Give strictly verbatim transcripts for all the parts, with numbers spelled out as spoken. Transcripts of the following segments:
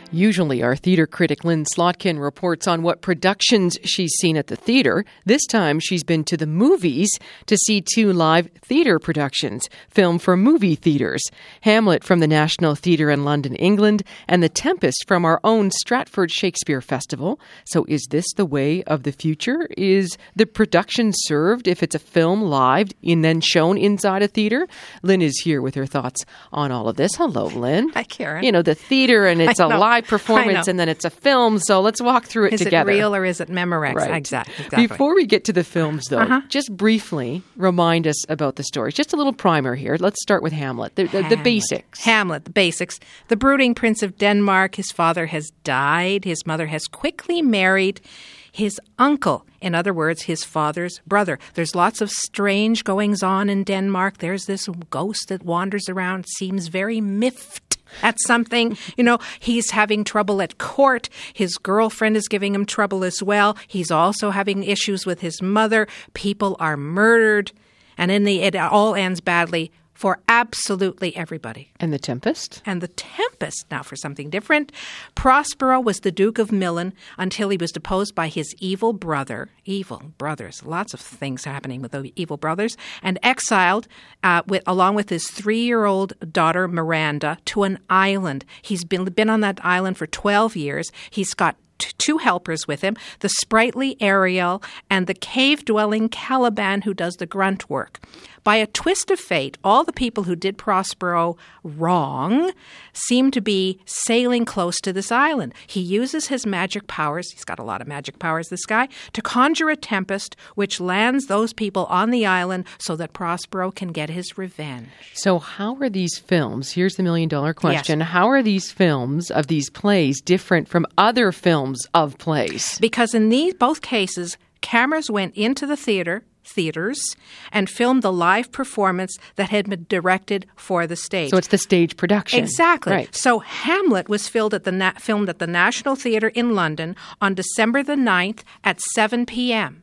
Usually our theater critic Lynn Slotkin reports on what productions she's seen at the theater. This time she's been to the movies to see two live theater productions filmed for movie theaters. Hamlet from the National Theatre in London, England, and The Tempest from our own Stratford Shakespeare Festival. So is this the way of the future? Is the production served if it's a film live and then shown inside a theater? Lynn is here with her thoughts on all of this. Hello, Lynn. Hi, Karen. You know, the theater and it's a live performance and then it's a film, so let's walk through it is together. Is it real or is it Memorex? Right. Exactly, exactly. Before we get to the films, though, uh-huh. just briefly remind us about the stories. Just a little primer here. Let's start with Hamlet, the, the, Hamlet. the basics. Hamlet, the basics. The brooding prince of Denmark, his father has died. His mother has quickly married his uncle. In other words, his father's brother. There's lots of strange goings-on in Denmark. There's this ghost that wanders around, seems very miffed at something. You know, he's having trouble at court. His girlfriend is giving him trouble as well. He's also having issues with his mother. People are murdered. And in the it all ends badly for absolutely everybody. And The Tempest? And The Tempest, now for something different. Prospero was the Duke of Milan until he was deposed by his evil brother. Evil brothers. Lots of things happening with the evil brothers. And exiled, uh, with, along with his three-year-old daughter, Miranda, to an island. He's been, been on that island for twelve years. He's got two helpers with him, the sprightly Ariel and the cave-dwelling Caliban who does the grunt work. By a twist of fate, all the people who did Prospero wrong seem to be sailing close to this island. He uses his magic powers, he's got a lot of magic powers, this guy, to conjure a tempest which lands those people on the island so that Prospero can get his revenge. So how are these films, here's the million-dollar question, Yes. how are these films of these plays different from other films of plays? Because in these both cases, cameras went into the theater, theaters, and filmed the live performance that had been directed for the stage. So it's the stage production. Exactly. Right. So Hamlet was filmed at the Na- filmed at the National Theatre in London on December the ninth at seven p.m.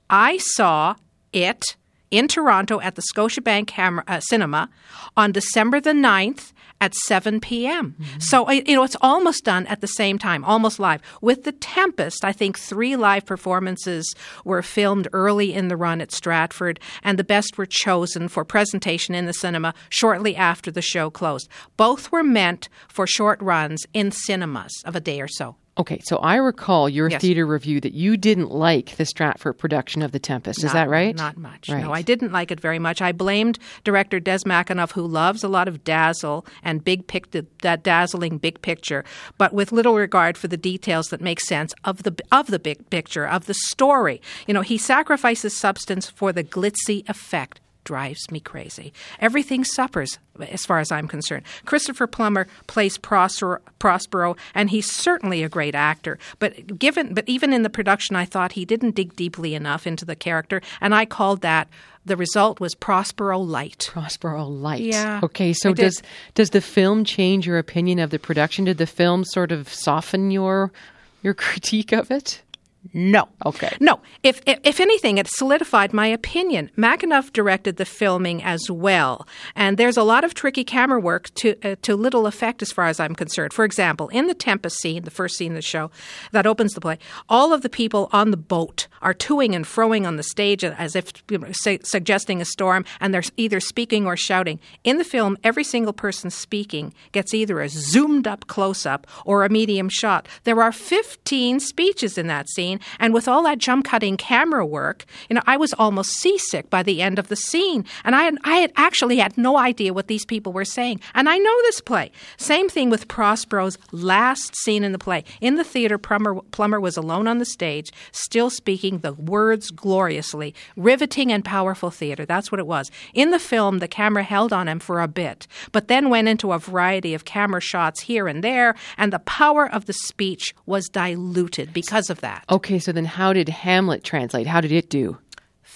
I saw it in Toronto at the Scotiabank Camera, uh, Cinema on December the ninth at seven p.m. Mm-hmm. So, you know, it's almost done at the same time, almost live. With The Tempest, I think three live performances were filmed early in the run at Stratford, and the best were chosen for presentation in the cinema shortly after the show closed. Both were meant for short runs in cinemas of a day or so. Okay, so I recall your Yes. theater review that you didn't like the Stratford production of The Tempest. Is Not- that right? Not much. Right. No, I didn't like it very much. I blamed director Des McAnuff, who loves a lot of dazzle and big pic- that dazzling big picture, but with little regard for the details that make sense of the of the big picture, of the story. You know, he sacrifices substance for the glitzy effect. Drives me crazy. Everything suffers, as far as I'm concerned. Christopher Plummer plays Prospero, Prospero, and he's certainly a great actor. But given, but even in the production, I thought he didn't dig deeply enough into the character, and I called that the result was Prospero Light. Prospero Light. Yeah. Okay, so I did. does does the film change your opinion of the production? Did the film sort of soften your your critique of it? No. Okay. No. If, if if anything, it solidified my opinion. McAnuff directed the filming as well, and there's a lot of tricky camera work to uh, to little effect as far as I'm concerned. For example, in the Tempest scene, the first scene of the show that opens the play, all of the people on the boat are toing and froing on the stage as if you know, su- suggesting a storm, and they're either speaking or shouting. In the film, every single person speaking gets either a zoomed-up close-up or a medium shot. There are fifteen speeches in that scene. And with all that jump-cutting camera work, you know, I was almost seasick by the end of the scene. And I had, I had actually had no idea what these people were saying. And I know this play. Same thing with Prospero's last scene in the play. In the theater, Plummer, Plummer was alone on the stage, still speaking the words gloriously. Riveting and powerful theater. That's what it was. In the film, the camera held on him for a bit, but then went into a variety of camera shots here and there, and the power of the speech was diluted because of that. Okay, so then how did Hamlet translate? How did it do?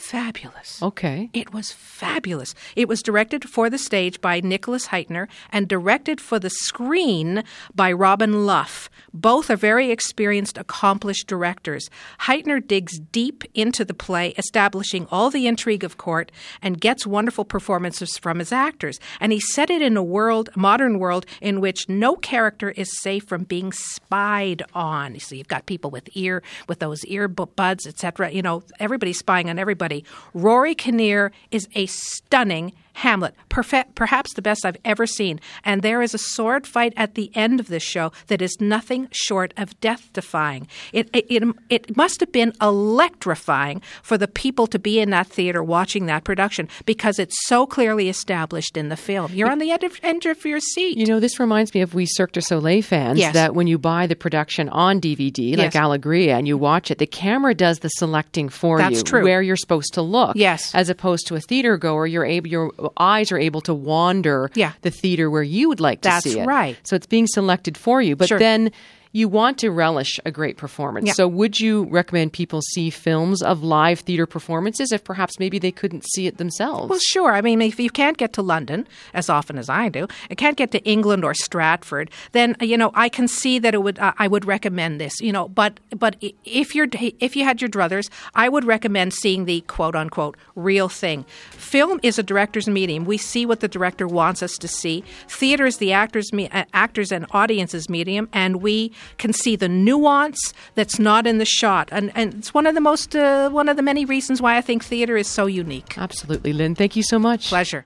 fabulous. Okay. It was fabulous. It was directed for the stage by Nicholas Heitner and directed for the screen by Robin Luff. Both are very experienced, accomplished directors. Heitner digs deep into the play, establishing all the intrigue of court, and gets wonderful performances from his actors. And he set it in a world, modern world, in which no character is safe from being spied on. So you've got people with ear, with those ear buds, et cetera. You know, everybody's spying on everybody. Rory Kinnear is a stunning Hamlet, perfe- perhaps the best I've ever seen. And there is a sword fight at the end of this show that is nothing short of death-defying. It, it, it, it must have been electrifying for the people to be in that theater watching that production because it's so clearly established in the film. You're on the edge of, edge of your seat. You know, this reminds me of we Cirque du Soleil fans, yes. that when you buy the production on D V D, like yes. Allegria, and you watch it, the camera does the selecting for That's you, true. where you're supposed to look. Yes. As opposed to a theater goer, you're able, your eyes are able to wander yeah. the theater where you would like to That's see it. That's right. So it's being selected for you. But sure. then you want to relish a great performance. Yeah. So would you recommend people see films of live theater performances if perhaps maybe they couldn't see it themselves? Well, sure. I mean, if you can't get to London, as often as I do, and can't get to England or Stratford, then, you know, I can see that it would. Uh, I would recommend this, you know, but but if you're if you had your druthers, I would recommend seeing the quote unquote real thing. Film is a director's medium. We see what the director wants us to see. Theater is the actors, me- uh, actors and audience's medium, and we can see the nuance that's not in the shot. And, and it's one of the most, uh, one of the many reasons why I think theater is so unique. Absolutely, Lynn. Thank you so much. Pleasure.